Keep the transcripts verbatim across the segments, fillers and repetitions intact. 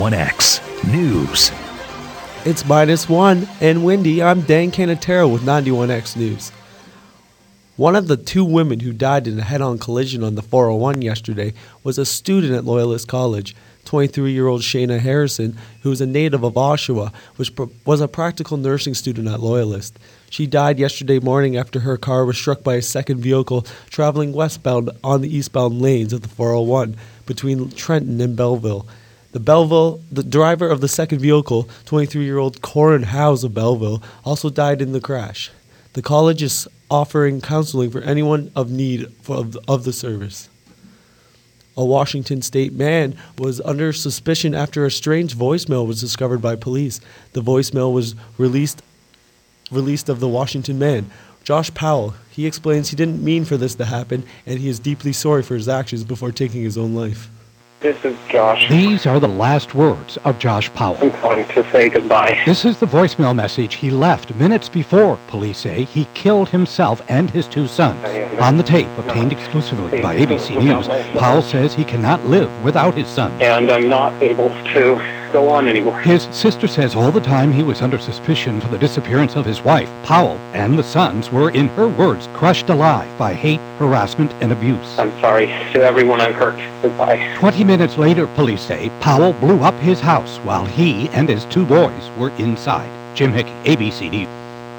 one X News. It's minus one and windy. I'm Dan Canatero with ninety-one X News. One of the two women who died in a head-on collision on the four oh one yesterday was a student at Loyalist College. twenty-three-year-old Shayna Harrison, who is a native of Oshawa, which was a practical nursing student at Loyalist. She died yesterday morning after her car was struck by a second vehicle traveling westbound on the eastbound lanes of the four oh one between Trenton and Belleville. The Belleville, the driver of the second vehicle, twenty-three-year-old Corin Howes of Belleville, also died in the crash. The college is offering counseling for anyone of need for, of, of the service. A Washington state man was under suspicion after a strange voicemail was discovered by police. The voicemail was released released of the Washington man, Josh Powell. He explains he didn't mean for this to happen, and he is deeply sorry for his actions before taking his own life. This is Josh. These are the last words of Josh Powell. I'm calling to say goodbye. This is the voicemail message he left minutes before, police say, he killed himself and his two sons. On the tape, obtained exclusively by A B C News, Powell says he cannot live without his son. And I'm not able to go on anymore. His sister says all the time he was under suspicion for the disappearance of his wife, Powell, and the sons were, in her words, crushed alive by hate, harassment, and abuse. I'm sorry to everyone I've hurt. Goodbye. Twenty minutes later, police say, Powell blew up his house while he and his two boys were inside. Jim Hickey, A B C News.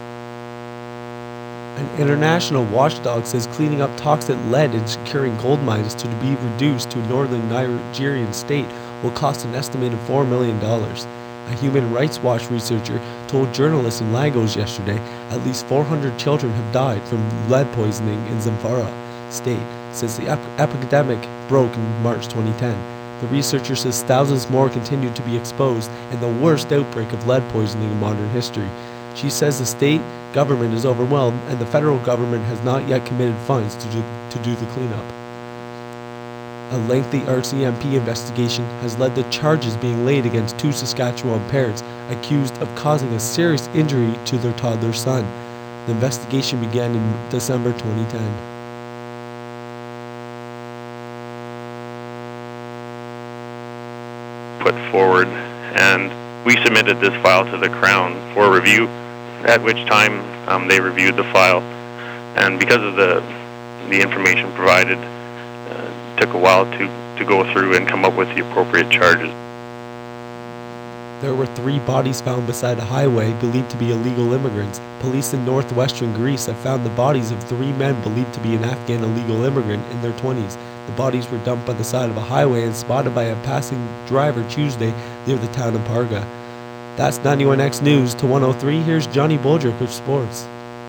An international watchdog says cleaning up toxic lead and securing gold mines to be reduced to a northern Nigerian state will cost an estimated four million dollars. A Human Rights Watch researcher told journalists in Lagos yesterday at least four hundred children have died from lead poisoning in Zamfara state since the ep- epidemic broke in March twenty ten. The researcher says thousands more continue to be exposed in the worst outbreak of lead poisoning in modern history. She says the state government is overwhelmed and the federal government has not yet committed funds to do, to do the cleanup. A lengthy R C M P investigation has led to charges being laid against two Saskatchewan parents accused of causing a serious injury to their toddler son. The investigation began in December twenty ten. Put forward, and we submitted this file to the Crown for review, at which time um, they reviewed the file, and because of the the information provided, uh, took a while to, to go through and come up with the appropriate charges. There were three bodies found beside a highway believed to be illegal immigrants. Police in northwestern Greece have found the bodies of three men believed to be an Afghan illegal immigrant in their twenties. The bodies were dumped by the side of a highway and spotted by a passing driver Tuesday near the town of Parga. That's ninety-one X News. To one oh three, here's Johnny Boldrick with sports.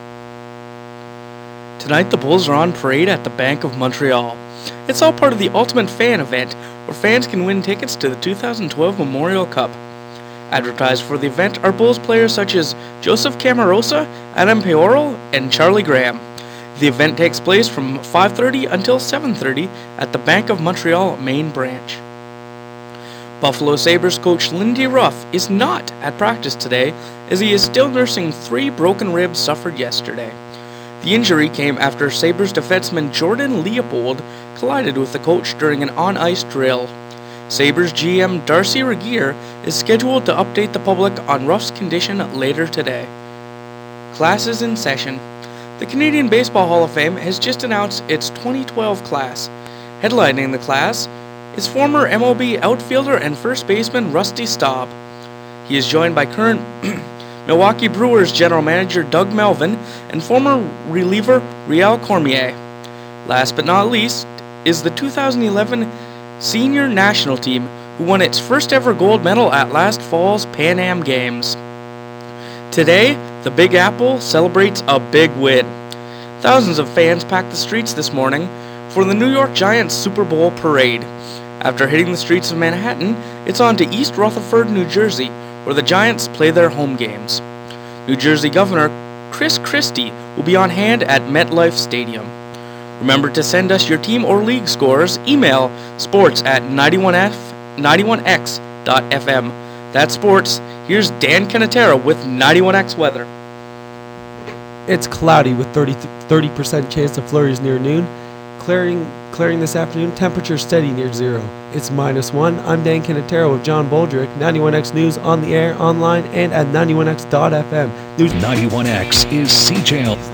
Tonight the Bulls are on parade at the Bank of Montreal. It's all part of the Ultimate Fan event, where fans can win tickets to the two thousand twelve Memorial Cup. Advertised for the event are Bulls players such as Joseph Camarosa, Adam Peoral, and Charlie Graham. The event takes place from five thirty until seven thirty at the Bank of Montreal main branch. Buffalo Sabres coach Lindy Ruff is not at practice today, as he is still nursing three broken ribs suffered yesterday. The injury came after Sabres defenseman Jordan Leopold collided with the coach during an on-ice drill. Sabres G M Darcy Regier is scheduled to update the public on Ruff's condition later today. Classes in session. The Canadian Baseball Hall of Fame has just announced its twenty twelve class. Headlining the class is former M L B outfielder and first baseman Rusty Staub. He is joined by current Milwaukee Brewers general manager Doug Melvin and former reliever Riel Cormier. Last but not least is the two thousand eleven senior national team, who won its first ever gold medal at last fall's Pan Am Games. Today, the Big Apple celebrates a big win. Thousands of fans packed the streets this morning for the New York Giants Super Bowl parade. After hitting the streets of Manhattan, it's on to East Rutherford, New Jersey, where the Giants play their home games. New Jersey Governor Chris Christie will be on hand at MetLife Stadium. Remember to send us your team or league scores. Email sports at ninety-one f ninety-one x dot f m. That's sports. Here's Dan Canatero with ninety-one X weather. It's cloudy with thirty percent chance of flurries near noon. clearing clearing this afternoon. Temperature steady near zero. It's minus one. I'm Dan Canatero with John Boldrick. ninety-one X News on the air, online, and at ninety-one X dot F M. News ninety-one X is C J L.